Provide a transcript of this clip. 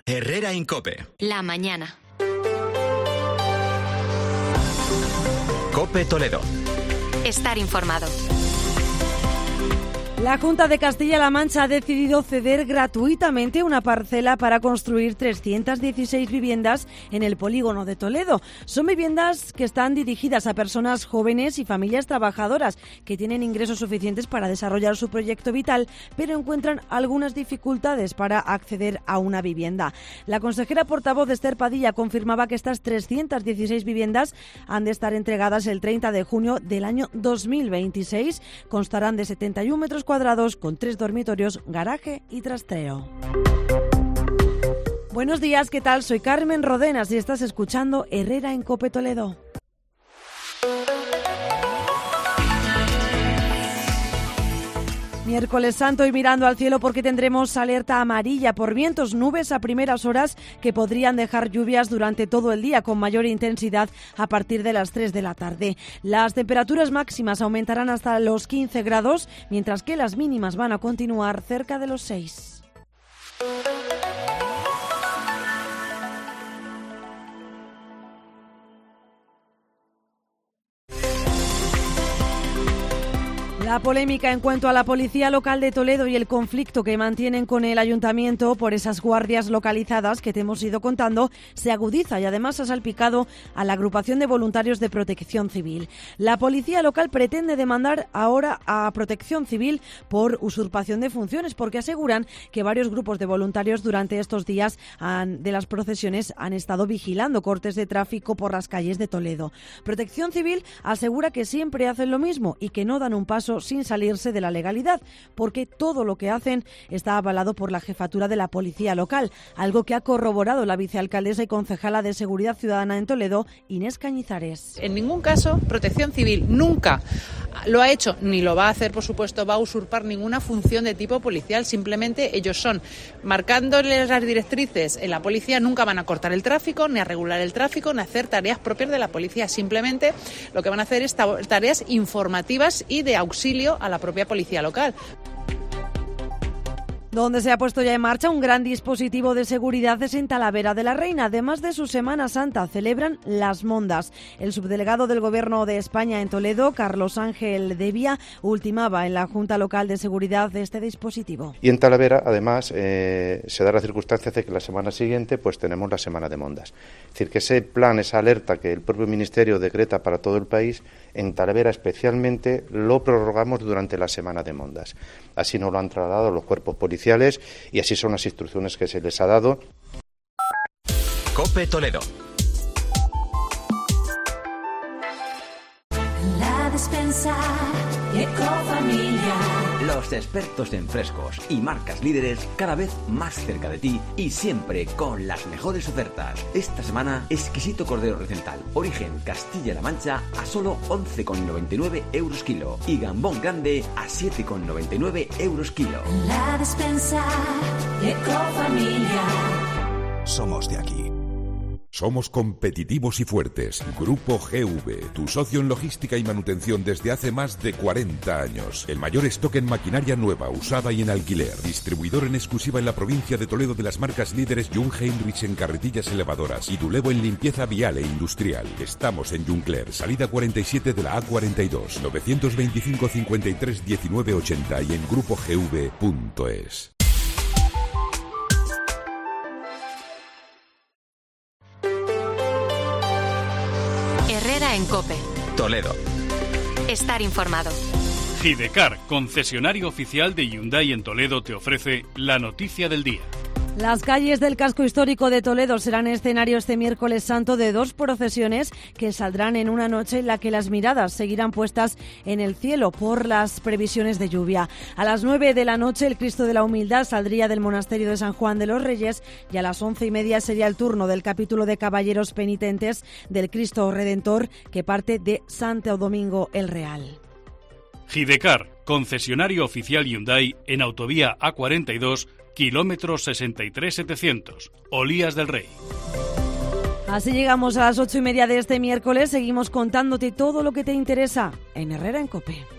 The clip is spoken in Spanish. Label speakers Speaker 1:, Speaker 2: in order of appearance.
Speaker 1: Herrera en COPE.
Speaker 2: La mañana.
Speaker 1: COPE Toledo.
Speaker 2: Estar informado.
Speaker 3: La Junta de Castilla-La Mancha ha decidido ceder gratuitamente una parcela para construir 316 viviendas en el polígono de Toledo. Son viviendas que están dirigidas a personas jóvenes y familias trabajadoras que tienen ingresos suficientes para desarrollar su proyecto vital, pero encuentran algunas dificultades para acceder a una vivienda. La consejera portavoz Esther Padilla confirmaba que estas 316 viviendas han de estar entregadas el 30 de junio del año 2026. Constarán de 71 metros cuadrados con 3 dormitorios, garaje y trastero. Buenos días, ¿qué tal? Soy Carmen Rodenas y estás escuchando Herrera en COPE Toledo. Miércoles Santo y mirando al cielo porque tendremos alerta amarilla por vientos, nubes a primeras horas que podrían dejar lluvias durante todo el día con mayor intensidad a partir de las 3 de la tarde. Las temperaturas máximas aumentarán hasta los 15 grados, mientras que las mínimas van a continuar cerca de los 6. La polémica en cuanto a la Policía Local de Toledo y el conflicto que mantienen con el Ayuntamiento por esas guardias localizadas que te hemos ido contando se agudiza y además ha salpicado a la agrupación de voluntarios de Protección Civil. La Policía Local pretende demandar ahora a Protección Civil por usurpación de funciones porque aseguran que varios grupos de voluntarios durante estos días de las procesiones han estado vigilando cortes de tráfico por las calles de Toledo. Protección Civil asegura que siempre hacen lo mismo y que no dan un paso sin salirse de la legalidad, porque todo lo que hacen está avalado por la jefatura de la Policía Local, algo que ha corroborado la vicealcaldesa y concejala de Seguridad Ciudadana en Toledo, Inés Cañizares.
Speaker 4: En ningún caso, Protección Civil nunca lo ha hecho, ni lo va a hacer, por supuesto, va a usurpar ninguna función de tipo policial, simplemente ellos son, marcándoles las directrices en la policía, nunca van a cortar el tráfico, ni a regular el tráfico, ni a hacer tareas propias de la policía, simplemente lo que van a hacer es tareas informativas y de auxilio a la propia policía local.
Speaker 3: Donde se ha puesto ya en marcha un gran dispositivo de seguridad es en Talavera de la Reina. Además de su Semana Santa, celebran las Mondas. El subdelegado del Gobierno de España en Toledo, Carlos Ángel Devia, ultimaba en la Junta Local de Seguridad de este dispositivo.
Speaker 5: Y en Talavera, además, se da la circunstancia de que la semana siguiente pues tenemos la Semana de Mondas. Es decir, que ese plan, esa alerta que el propio Ministerio decreta para todo el país, en Talavera especialmente lo prorrogamos durante la Semana de Mondas. Así nos lo han trasladado los cuerpos policiales y así son las instrucciones que se les ha dado.
Speaker 1: COPE Toledo.
Speaker 6: La despensa Ecofamilia.
Speaker 7: Los expertos en frescos y marcas líderes cada vez más cerca de ti y siempre con las mejores ofertas. Esta semana, exquisito cordero recental, origen Castilla-La Mancha a solo 11,99 euros kilo y gambón grande a 7,99 euros kilo.
Speaker 6: La despensa Ecofamilia.
Speaker 8: Somos de aquí. Somos competitivos y fuertes. Grupo GV, tu socio en logística y manutención desde hace más de 40 años. El mayor stock en maquinaria nueva, usada y en alquiler. Distribuidor en exclusiva en la provincia de Toledo de las marcas líderes Jung Heinrich en carretillas elevadoras y Dulevo en limpieza vial e industrial. Estamos en Juncler, salida 47 de la A42, 925 53 19 80 y en grupogv.es.
Speaker 2: Herrera en COPE.
Speaker 1: Toledo.
Speaker 2: Estar informado.
Speaker 9: Hidecar, concesionario oficial de Hyundai en Toledo, te ofrece la noticia del día.
Speaker 3: Las calles del casco histórico de Toledo serán escenario este miércoles santo de 2 procesiones que saldrán en una noche en la que las miradas seguirán puestas en el cielo por las previsiones de lluvia. A las 9 de la noche el Cristo de la Humildad saldría del monasterio de San Juan de los Reyes y a las 11:30 sería el turno del capítulo de caballeros penitentes del Cristo Redentor que parte de Santo Domingo el Real.
Speaker 9: Hidecar, concesionario oficial Hyundai en autovía A42, kilómetro 63700, Olías del Rey.
Speaker 3: Así llegamos a las 8:30 de este miércoles. Seguimos contándote todo lo que te interesa en Herrera en COPE.